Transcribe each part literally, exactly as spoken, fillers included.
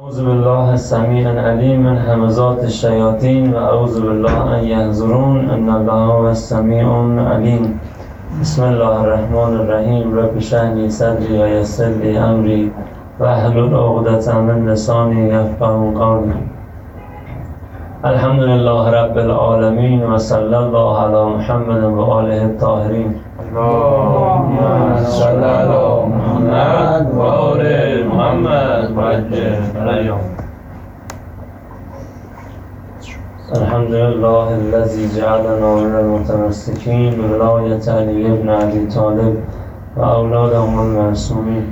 اعوذ بالله السمیع العلیم من همزات الشیاطین و اعوذ بالله ان یحضرون ان الله هو السمیع العلیم. بسم الله الرحمن الرحیم. رب اشرح لی صدری و یسر لی امری واحلل عقدة من لسانی یفقهوا قولی. الحمد لله رب العالمین و صلی الله علی محمد و آله الطاهرین. اللهم صل على محمد و آل محمد وعجل علیهم. الحمد لله الذي جعلنا من المتمسكين بولایت علی ابن ابی طالب و اولادهم المعصومین.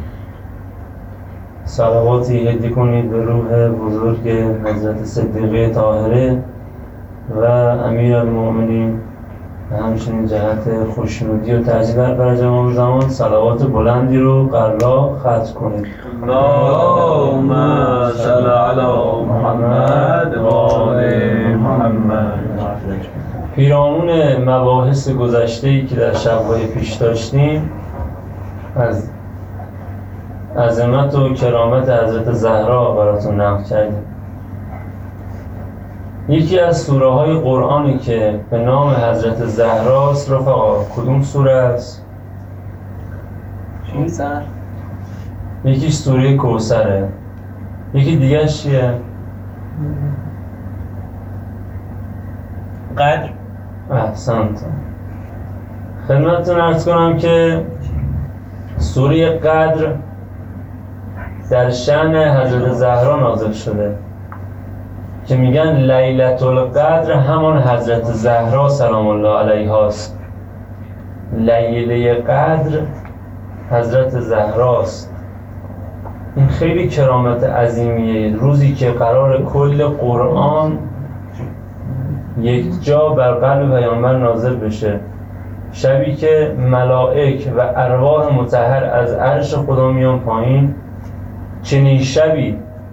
صلواتی هدیه کنید به روح بزرگ حضرت صدیقه طاهره و امیر المؤمنین و همچنین جهت خوشنودی و تجلیل بر امام زمان صلوات بلندی رو قرلا ختم کنید. اللهم صل علی محمد و آل محمد. پیرامون مباحث گذشته‌ای که در شب‌های پیش داشتیم از عظمت و کرامت حضرت زهرا براتون نقل کردیم. یکی از سوره های قرآنی که به نام حضرت زهراست رفقا کدوم سوره است؟ کوثر. یکیش سوره کوثره. یکی دیگه چیه؟ قدر. احسنت. خدمتتون عرض کنم که سوره قدر در شأن حضرت زهرا نازل شده که میگن لیلة القدر همان حضرت زهرا سلام الله علیها است. لیله قدر حضرت زهراست. این خیلی کرامت عظیمیه. روزی که قرار کل قرآن یک جا بر قلب پیامبر نازل بشه، شبی که ملائک و ارواح مطهر از عرش خدا میان پایین، چنین شبی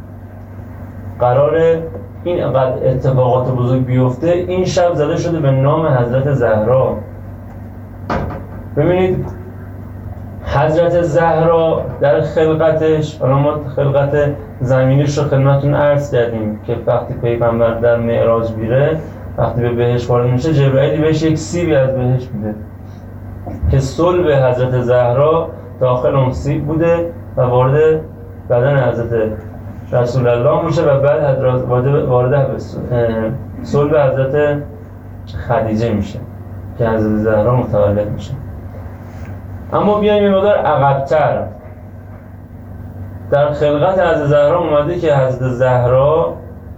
قرار این قدر اتفاقات بزرگ بیفته. این شب زده شده به نام حضرت زهرا. ببینید حضرت زهرا در خلقتش، حالا ما خلقت زمینیش رو خدمتتون عرض کردیم که وقتی پیغمبر در معراج میره، وقتی به بهشت وارد میشه، جبرئیل بهش یک سیبی از بهشت میده که صلب حضرت زهرا داخل اون سیب بوده و وارد بدن حضرت رسول الله میشه و بعد وارد صلب حضرت خدیجه میشه که حضرت زهرا متولد میشه. اما بیایم یه مقدار عقب‌تر. در خلقت حضرت زهرا اومده که حضرت زهرا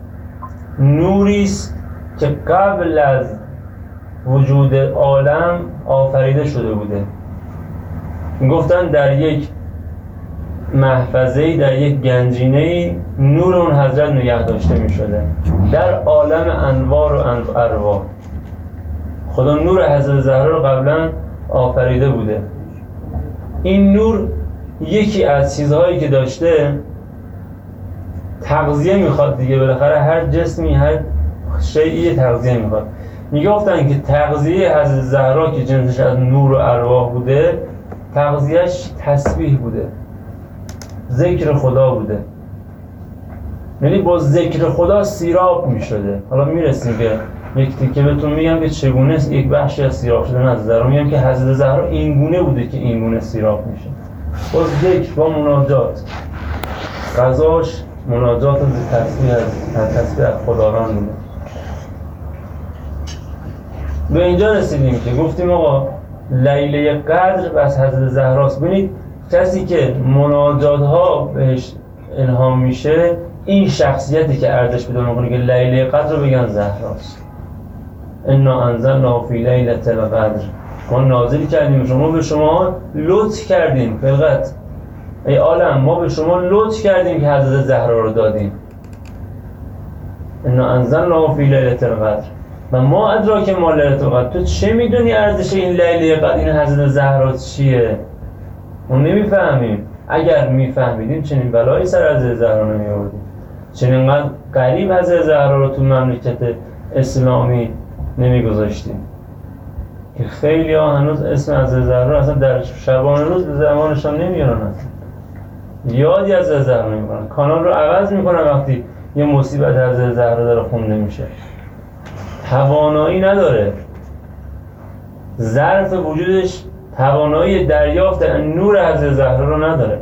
نوریست که قبل از وجود عالم آفریده شده بوده. گفتن در یک محفظه‌ای، در یک گنجینه‌ای نور اون حضرت نگه داشته می شده در عالم انوار و ارواح. خدا نور حضرت زهرا رو قبلا آفریده بوده. این نور یکی از چیزهایی که داشته تغذیه میخواد دیگه. بالاخره هر جسمی، هر شیئی تغذیه میخواد. میگفتن که تغذیه حضرت زهرا که جنسش از نور و ارواح بوده، تغذیهش تسبیح بوده، ذکر خدا بوده. یعنی با ذکر خدا سیراب می شده. حالا میرسیم که یک تیکه بهتون میگم که چگونه یک بخشی از سیراب شده حضرت زهرا. میگم که حضرت زهرا این گونه بوده که این گونه سیراب میشه، با ذکر، با مناجات. غذاش مناجات از تسبیح از تسبیح از خداوند بوده. به اینجا رسیدیم که گفتیم آقا لیله قدر بس حضرت زهراست. ببینید کسی که مناجات ها بهش الهام میشه، این شخصیتی که ارزش پیدا میکنه که لیله قدر رو بگن زهراست. انا انزلنا فی لیلة القدر، ما نازل کردیم شما، به شما لطف کردیم. خلقت ای عالم، ما به شما لطف کردیم که حضرت زهرا رو دادیم. انا انزلنا فی لیلة القدر و ما ادراک ما لیلة القدر. تو چه میدونی ارزش این لیله قدر، این حضرت زهرا چیه؟ ما نمیفهمیم. اگر میفهمیدیم چنین بلایی سر حضرت زهرا نمیآوردیم، چنین قدر قریب حضرت زهرا رو تو مملکت اسلامی نمیگذاشتیم که خیلی ها هنوز اسم حضرت زهرا اصلا در شبان روز به زمانشان نمیارن. اصلا یادی از زهرا نمیکنن، کانال رو عوض میکنن وقتی یه مصیبت از زهرا داره خونده میشه. توانایی نداره، ظرف وجودش توانایی دریافت نور از زهرا رو نداره.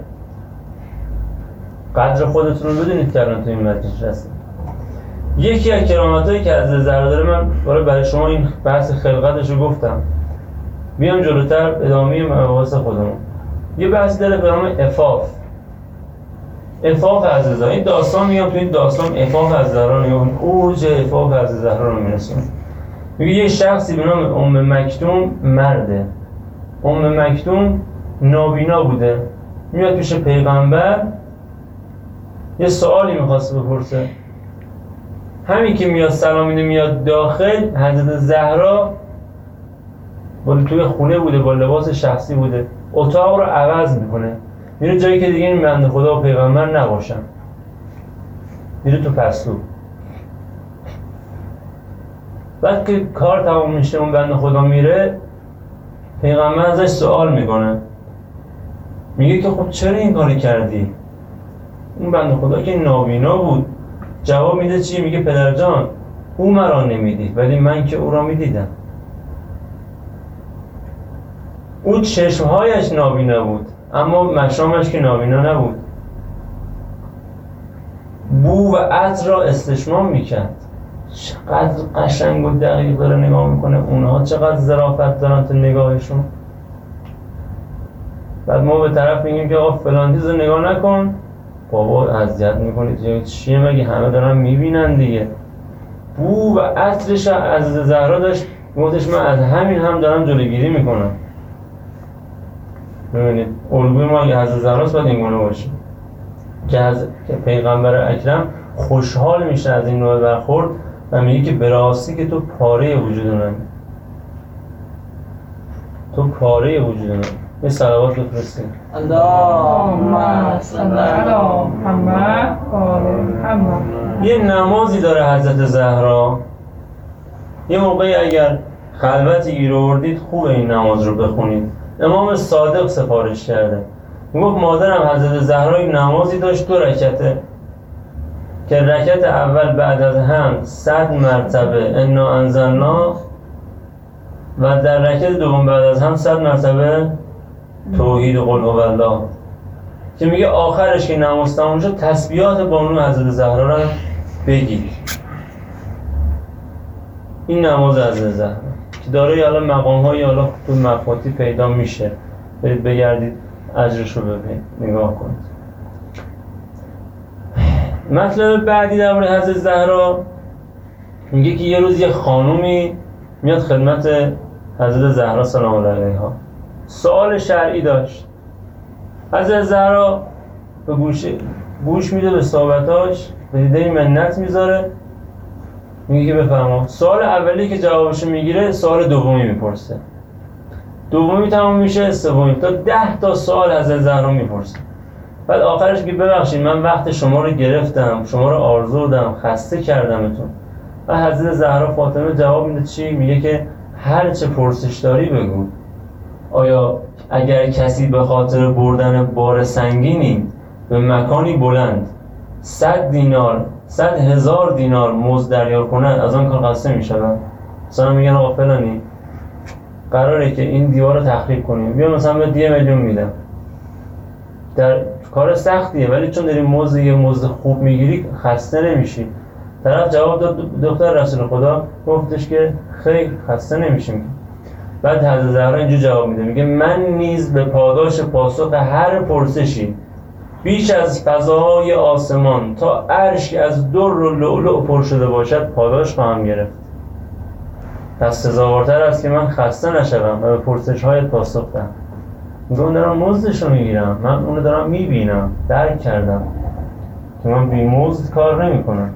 قدر خودتون رو بدونید که الان تو این مجلس هستید. یکی از کرامتایی که از زهرا داره، من برای شما این بحث خلقتش رو گفتم، بیام جلوتر ادامه مباحث خودمون. یه بحثی داره به نام عفاف. عفاف از زهرا، این داستان میگم تو این داستان عفاف از زهرا میگم، اوج عفاف از زهرا رو میرسون. میگه یه شخصی به نام ام مکتوم مرده. ام مکتوم نابینا بوده، میاد پیش پیغمبر یه سوالی میخواست بپرسه. همین که میاد سلام میده میاد داخل، حضرت زهرا با توی خونه بوده، با لباس شخصی بوده، اتاق رو عوض میکنه، میره جایی که دیگه این بنده خدا و پیغمبر نباشن، میره تو پستو. بعد که کار تمام میشه اون بنده خدا میره، پیغمبر ازش سوال میکنه، میگه که خب چرا این کاری کردی؟ اون بنده خدا که نابینا بود جواب میده چی؟ میگه پدرجان او مرا نمیدید ولی من که او را میدیدم. اون چشمهایش نابینا بود اما مشامش که نابینا نبود. بو و عطر را استشمام میکرد. چقدر قشنگ و دقیق داره نگاه میکنه، اونها چقدر ظرافت دارن تو نگاهشون. بعد ما به طرف میگیم که آقا فلان چیز رو نگاه نکن، بابا اذیت میکنید، چیه مگه همه دارن میبینن دیگه. بو و عطرش از زهرا داشت، گفتش من از همین هم دارم جلوگیری میکنم. ببینید الگوی ما اگه از زهراست باید این گونه باشه که از که پیغمبر اکرم خوشحال میشه از این نوع برخورد و میگه که به راستی که تو پاره وجود منی، تو پاره وجود منی. یه صلوات بفرستید. اللهم صل علی محمد و آل محمد. یه نمازی داره حضرت زهرا، یه موقعی اگر خلوتی گیر آوردید خوب این نماز رو بخونید. امام صادق سفارش کرده، میگفت مادرم حضرت زهرا یک نمازی داشت دو رکعته که رکعت اول بعد از هم صد مرتبه انا انزلنا و در رکعت دوم بعد از هم صد مرتبه توحید قل هو الله، که میگه آخرش که نماز تموم شد تسبیحات بانو حضرت زهرا رو بگید. این نماز حضرت زهرا که داره حالا مقام های حالا تو مفاتی پیدا میشه، برید بگردید اجرش رو ببینید نگاه کنید. مطلب بعدی در مورد حضرت زهرا میگه که یه روز یه خانومی میاد خدمت حضرت زهرا سلام الله علیها، سوال شرعی داشت. حضرت زهرا به گوش گوش میده به صحبتاش، به دیده منت میذاره، میگه که بفرما. سوال اولی که جوابشو میگیره سوال دومی میپرسه، دومی تمام میشه، سومی، تا ده تا سوال حضرت زهرا میپرسه. بعد آخرش که ببخشید من وقت شما رو گرفتم، شما رو آزردم، خسته کردمتون. و حضرت زهرا فاطمه جواب میده چی؟ میگه که هر چه پرسش داری بگو. آیا اگر کسی به خاطر بردن بار سنگینی به مکانی بلند صد دینار، صد هزار دینار مزد دریافت کند، از آن کار خسته میشود؟ مثلا میگن آقا فلانی قراره که این دیوار رو تخریب کنیم، بیا مثلا به یه میلیون میدم. در کار سختیه ولی چون داری مزد یه مزد خوب میگیری خسته نمیشی. طرف جواب داد دختر رسول خدا، گفتش که خیر خسته نمیشیم. بعد حضرت زهرا اینجور جواب میده، میگه من نیز به پاداش پاسخ هر پرسشی بیش از فضاهای آسمان تا عرش از در و لؤلؤ پر شده باشد پاداش خواهم گرفت. پس سزاوارتر است که من خسته نشوم و به پرسش های پاسخ دهم. میگه اون دارم مزدش رو میگیرم، من اونو دارم میبینم، درک کردم که من بی مزد کار نمی کنم.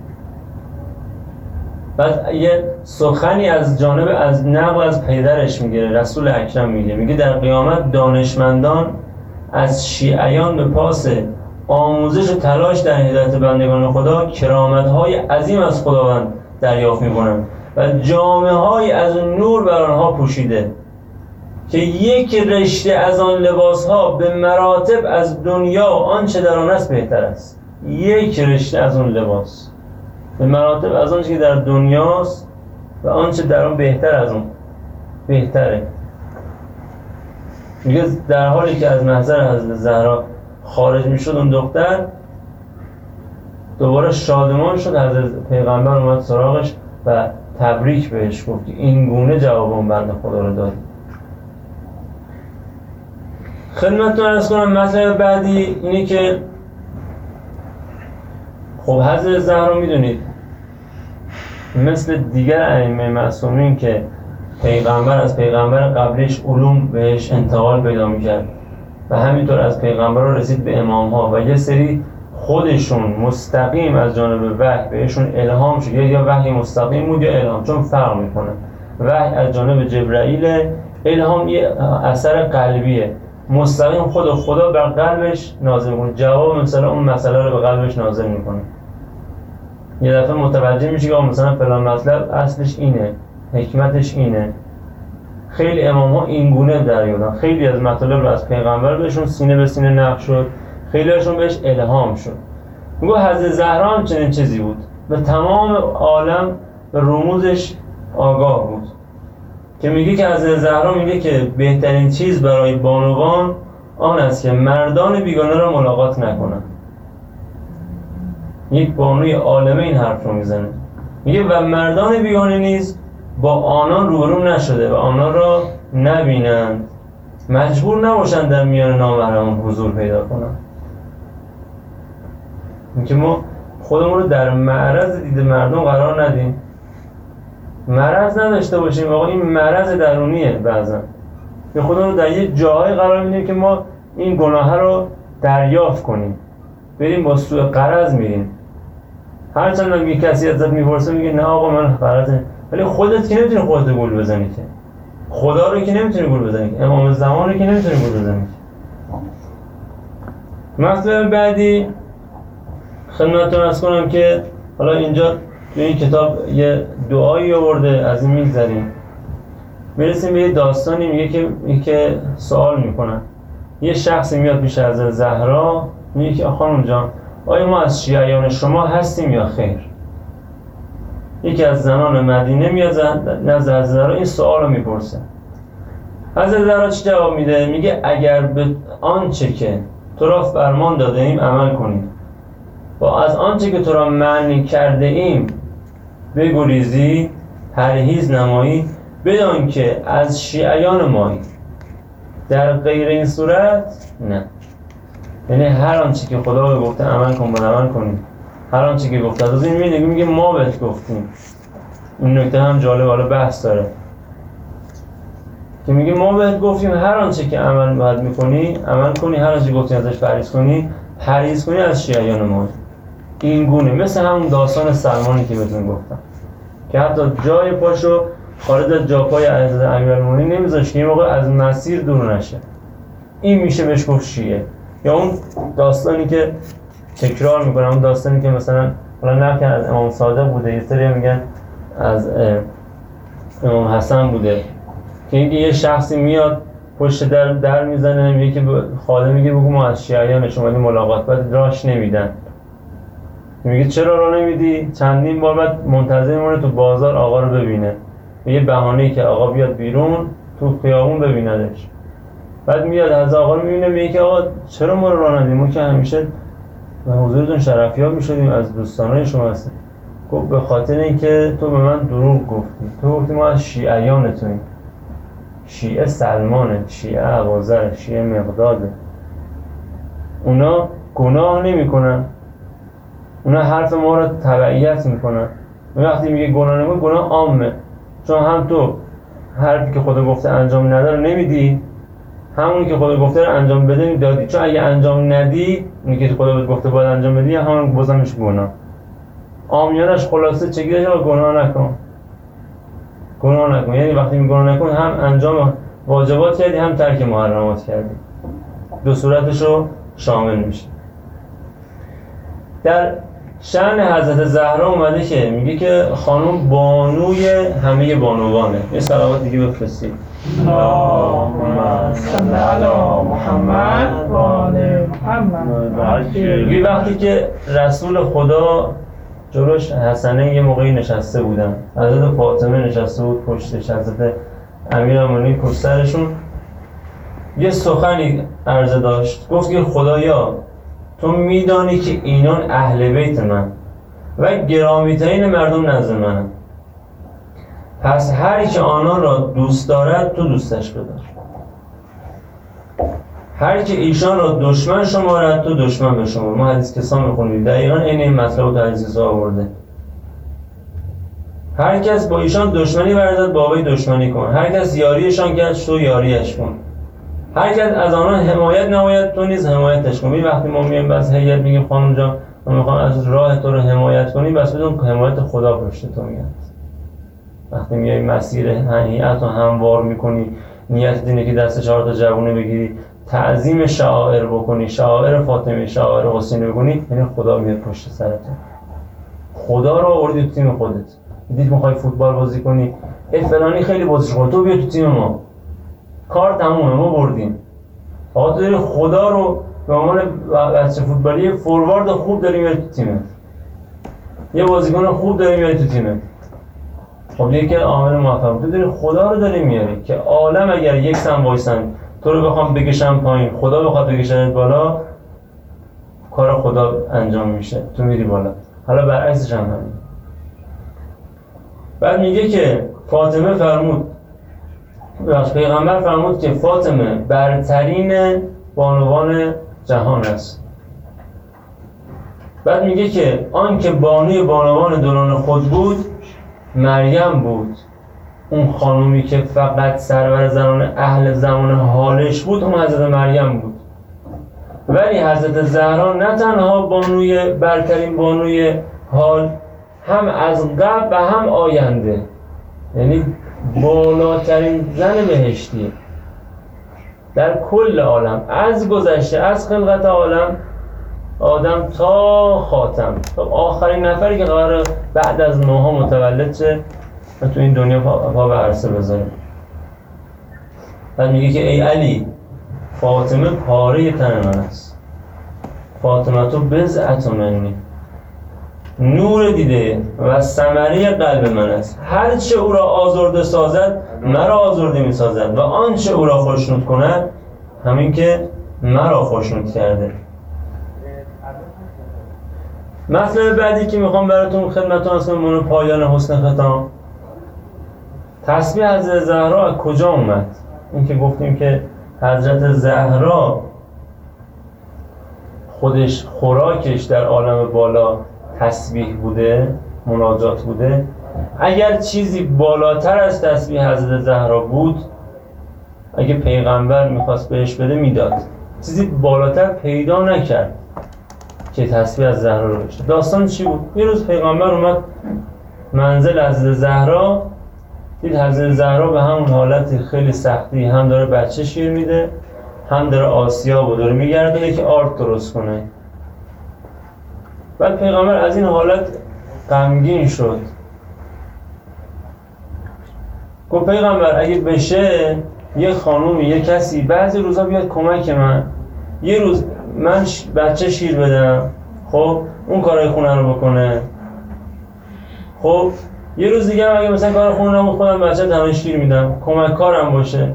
بعد یه سخنی از جانب از نقل از پدرش میگیره، رسول اکرم میگه، میگه در قیامت دانشمندان از شیعیان به پاس آموزش و تلاش در هدایت بندگان خدا کرامت‌های عظیم از خداوند دریافت می‌کنند و جامه‌های از نور بر آنها پوشیده که یک رشته از آن لباس ها به مراتب از دنیا آنچه در آن است بهتر است. یک رشته از اون لباس به مراتب از آنچه که در دنیاست و آنچه در آن بهتر از اون بهتره. میگه در حالی که از محضر حضرت زهرا خارج میشد اون دختر، دوباره شادمان شد. حضرت پیغمبر اومد سراغش و تبریک بهش گفت که این گونه جواب اون بنده خدا رو دادی. خدمتتون عرض کنم مطلب بعدی اینه که خب حضرت زهرا میدونید مثل دیگر ائمه معصومین که پیغمبر از پیغمبر قبلش علوم بهش انتقال پیدا میکرد و همینطور از پیغمبر رو رسید به امام ها و یه سری خودشون مستقیم از جانب وحی بهشون الهام شد، یا وحی مستقیم بود یا الهام، چون فرق میکنه. وحی از جانب جبرائیل، الهام یه اثر قلبیه، مستقیم خود خدا بر قلبش نازل میکنه، جواب مثلا اون مسئله رو به قلبش نازل میکنه. یه دفعه متوجه میشه که مثلا فلان مطلب اصلش اینه، حکمتش اینه. خیلی امام ها این گونه در یادن، خیلی از مطالب رو از پیغمبر بهشون سینه به سینه نقل شد، خیلی هاشون بهش الهام شد. میگو حضرت زهرا هم چنین چیزی بود، به تمام عالم به رموزش آگاه بود که میگه که حضرت زهرا میگه که بهترین چیز برای بانوان آن است که مردان بیگانه را ملاقات نکنند. یک بانوی عالمه این حرف رو میزنه، میگه و مردان بیگانه نیز با آنان روبرو نشده و آنان را نبینند، مجبور نباشند در میان نامحرمان حضور پیدا کنند. اینکه ما خودمون رو در معرض دید مردم قرار ندیم، مرض نداشته باشیم. آقا این مرض درونیه، بعضا به خودمون رو در یه جاهای قرار میدیم که ما این گناه رو دریافت کنیم، بریم با سوء غرض میریم. هرچند هم یک کسی ازت میپرسه میگه نه آقا من غرض، ولی خودت که نمیتونی خودت گول بزنی که، خدا رو که نمیتونی گول بزنی که، امام زمان رو که نمیتونی گول بزنی که. مطلب بعدی خدمتتون عرض کنم که حالا اینجا تو این کتاب یه دعایی آورده، از این میگذریم میرسیم به یه داستانی. میگه که میگه که سوال میکنن، یه شخصی میاد پیش حضرت زهرا میگه که خانم جان آیا ما از شیعیان شما هستیم یا خیر؟ یکی از زنان مدینه میاد نزد حضرت زهرا این سوال رو میپرسه. حضرت زهرا چی جواب میده؟ میگه اگر به آنچه که تو را فرمان داده ایم عمل کنیم و از آنچه که تو را منع کرده ایم بگریزی، پرهیز نمایی، بدان که از شیعیان مایی. در غیر این صورت نه. یعنی هر آنچه که خدا به گفته عمل کن باید عمل کنیم، هر آنچه که گفته. از این میگه میگه ما بهت گفتیم. این نکته هم جالب، حالا بحث داره که میگه ما بهت گفتیم هر آنچه که عمل باید میکنی عمل کنی، هر آنچه گفتیم ازش پرهیز کنی پرهیز کنی از شیعیان ما. این گونه مثل همون داستان سلمانی که بهتون گفتم که حتی جای پاشو خارج از جاپای حضرت امیرالمومنین نمیذاش که این موقع از مسیر دور نشه. این میشه بهش گفت شیعه. یا اون داستانی که تکرار میکنم، اون داستانی که مثلا حالا نه که از امام صادق بوده، یه سری میگن از امام حسن بوده که اینکه یه شخصی میاد پشت در در میزنه، میگه که خادم میگه بگو ما از شیعیان شما ملاقات، بعد راش نمیدن. میگه چرا راه نمیدی؟ چندین بار بعد منتظر میمونه تو بازار آقا رو ببینه، یه بهانه‌ای که آقا بیاد بیرون تو خیابون ببیندش. بعد میاد از آقا رو میبینه، میگه که آقا چرا ما رو راه ندید؟ ما که همیشه به حضورتون شرفیاب میشدیم، از دوستانای شما هستیم. گفت به خاطر اینکه تو به من دروغ گفتی، تو گفتی ما از شیعیانتونیم. شیعه سلمانه، شیعه ابوذر، شیعه مقداده. اونا گناه نمیکنن، اونا حرف ما رو تبعیت میکنن. وقتی میگه گناه نمیکنه، گناه عامه، چون هم تو حرفی که خدا گفته انجام نده رو نمیدی، همونی که خدا گفته رو انجام بده میدادی. چون اگه انجام ندی، اونی که خدا گفته باید انجام بدی، همون بازم میشه گناه. عامیانش خلاصه چگیدش رو گناه نکن، گناه نکن. یعنی وقتی می گناه نکن هم انجام واجبات کردی هم ترک محرمات کردی، دو صورتش رو شامل میشه. در شأن حضرت زهرا اومده که میگه که خانم بانوی همه بانوانه. یه صلوات دیگه بفرستید. اللهم صل علی محمد و آل محمد. یه وقتی که رسول خدا جلوش حسنه یه موقعی نشسته بودن، حضرت فاطمه نشسته بود پشتش، حضرت امیرالمومنین پشت سرشون، یه سخنی عرضه داشت. گفت که خدایا تو میدانی که اینان اهل بیت من و گرامی‌ترین مردم نزد منم، پس هری که آنان را دوست دارد تو دوستش بدار، هر که ایشان را دشمن شمارد تو دشمن به شما. ما حدیث کسا میخونیم دقیقا این این مطلب رو حدیث کسا آورده. هر کس با ایشان دشمنی ورزد با وی دشمنی کن، هر کس یاریشان کرد تو یاریش کن، هر کس از آنان حمایت نماید تو نیز حمایتش کن. وقتی ما میگیم بس هیئت میگیم خانم جان ما میخوام از راه تو رو حمایت کنیم، بس بدون حمایت خدا پشت تو میاد. وقتی میای مسیر هیئت رو هموار میکنی، نیت اینه که دست چهار تا جوونه بگیری، تعظیم شعائر بکنی، شعائر فاطمه، شعائر حسین بکنی، یعنی خدا میاد پشت سرت. خدا رو آوردی تو تیم خودت. دیدی میخوای فوتبال بازی کنی، ای فلانی خیلی بازیش خوبه، تو بیا تو تیم ما. کار تمومه، ما بردیم. آقا تو داری خدا رو به عنوان بچه فوتبالی فوروارد خوب داری میاری تو تیمت. یه بازیکن خوب داری میاری تو تیمت. خب یکی عامل موفق، تو داری خدا رو داری میاری که عالم اگر یک سم وایسن تو رو بخوام بکشم پایین، خدا بخواد بکشنت بالا، کار خدا انجام میشه، تو میری بالا. حالا برعکسش هم همین. بعد میگه که فاطمه فرمود، پیغمبر فرمود که فاطمه برترین بانوان جهان است. بعد میگه که آن که بانوی بانوان دوران خود بود مریم بود. اون خانومی که فقط سرور زنان اهل زمان حالش بود اون حضرت مریم بود. ولی حضرت زهرا نه تنها بانوی برترین بانوی حال، هم از قبل و هم آینده، یعنی بالاترین زن بهشتی در کل عالم، از گذشته، از خلقت عالم آدم تا خاتم، تا آخرین نفری که قراره بعد از ماها متولد شه و تو این دنیا پا, پا به عرصه بذاره. بعد میگه که ای علی، فاطمه پاره تن من است، فاطمه تو بضعة منی، نور دیده و ثمره قلب من است. هر چه او را آزرده سازد مرا آزرده می سازد و آنچه او را خوشنود کند همین که مرا خوشنود کرده. مطلب بعدی که میخوام براتون خدمتتون از کنم پایان حسن ختام، تسبیح حضرت زهرا از کجا اومد؟ این که گفتیم که حضرت زهرا خودش خوراکش در عالم بالا تسبیح بوده، مناجات بوده. اگر چیزی بالاتر از تسبیح حضرت زهرا بود، اگه پیغمبر میخواست بهش بده میداد. چیزی بالاتر پیدا نکرد که تسبیح از زهرا رو بشه. داستان چی بود؟ یه روز پیغمبر اومد منزل حضرت زهرا، دید حضرت زهرا به همون حالت خیلی سختی هم داره بچه شیر میده، هم داره آسیاب و داره میگردونه که آرد درست کنه. بعد پیغمبر از این حالت غمگین شد. گفت پیغمبر اگه بشه یه خانومی، یه کسی بعضی روزا بیاد کمک من، یه روز من بچه شیر بدم، خب اون کارهای خونه رو بکنه، خب یه روز دیگه هم اگه مثلا کار خونه رو خودم بچه تنها شیر میدم، کمک کارم باشه.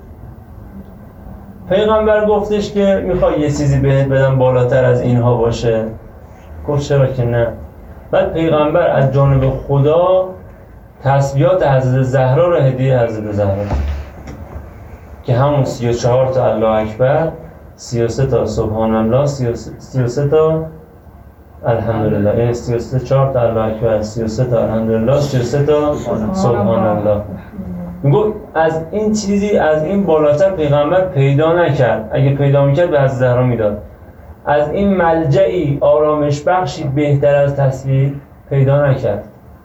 پیغمبر گفتش که میخوای یه چیزی بهت بدم بالاتر از اینها باشه؟ گفت چرا که نه. بعد پیغمبر از جانب خدا تسبیحات حضرت زهرا رو هدیه حضرت زهرا که همون سی و چهار تا الله اکبر، سی و سه تا سبحان الله، سی و سه تا الحمدلله، یعنی سی و سه چهار تا الله اکبر، سی و سه تا الحمدلله، سی و سه تا سبحان الله. میگو از این چیزی از این بالاتر پیغمبر پیدا نکرد. اگه پیدا میکرد به حضرت زهرا میداد. از این ملجئی آرامش بخشی بهتر از تسبیح پیدا نکرد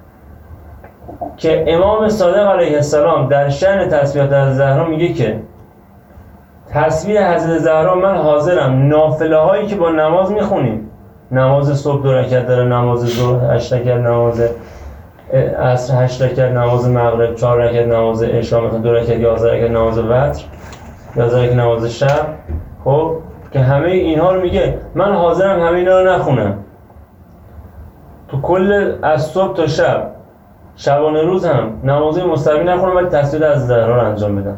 که امام صادق علیه السلام در شأن تسبیحات حضرت زهرا میگه که تسبیح حضرت زهرا من حاضرم نافله هایی که با نماز میخونیم نماز صبح دو رکعت داره، نماز ظهر هشت رکعت، نماز عصر هشت رکعت، نماز مغرب چهار رکعت، نماز عشا مثلا دو رکعت، یازده رکعت نماز وتر، یازده رکعت نماز شب. خب که همه اینها رو میگه من حاضرم همه اینا رو نخونم، تو کل از صبح تا شب شبانه روز هم نمازهای مستحبی نخونم ولی تسبیح از زهرا رو انجام بدم،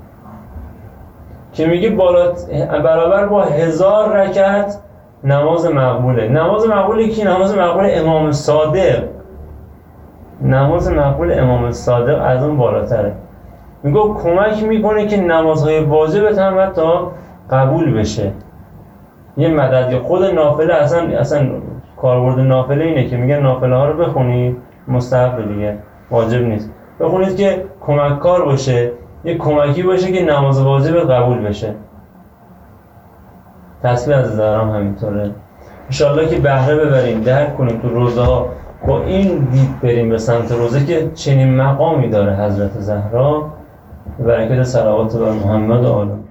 که میگه بالا برابر با هزار رکعت نماز مقبوله. نماز مقبوله کی؟ نماز مقبول امام صادق. نماز مقبول امام صادق از اون بالاتره. میگه کمک میکنه که نمازهای واجبت هم حتی قبول بشه. یه مدد یا خود نافله، اصلا اصلا کاربرد نافله اینه که میگن نافله ها رو بخونید، مستحب دیگه، واجب نیست، بخونید که کمک کار باشه، یه کمکی باشه که نماز واجب قبول بشه. تسبیح از زهرا هم همینطوره. انشالله که بهره ببریم، درک کنیم تو روزه ها، با این دید بریم به سمت روزه که چنین مقامی داره حضرت زهرا. برکت صلوات بر محمد و آله.